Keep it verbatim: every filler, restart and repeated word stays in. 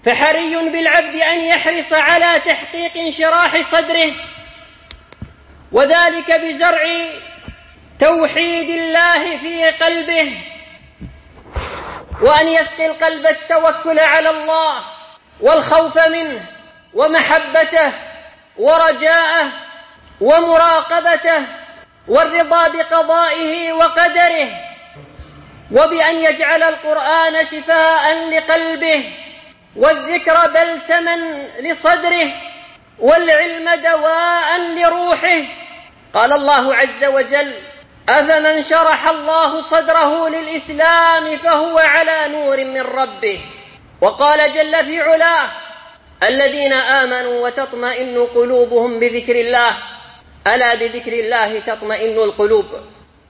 فحري بالعبد أن يحرص على تحقيق انشراح صدره، وذلك بزرع توحيد الله في قلبه، وأن يسقي القلب التوكل على الله والخوف منه ومحبته ورجاءه ومراقبته والرضا بقضائه وقدره، وبأن يجعل القرآن شفاء لقلبه والذكر بلسما لصدره والعلم دواء لروحه. قال الله عز وجل: أفمن شرح الله صدره للإسلام فهو على نور من ربه. وقال جل في علاه: الذين آمنوا وتطمئن قلوبهم بذكر الله، ألا بذكر الله تطمئن القلوب.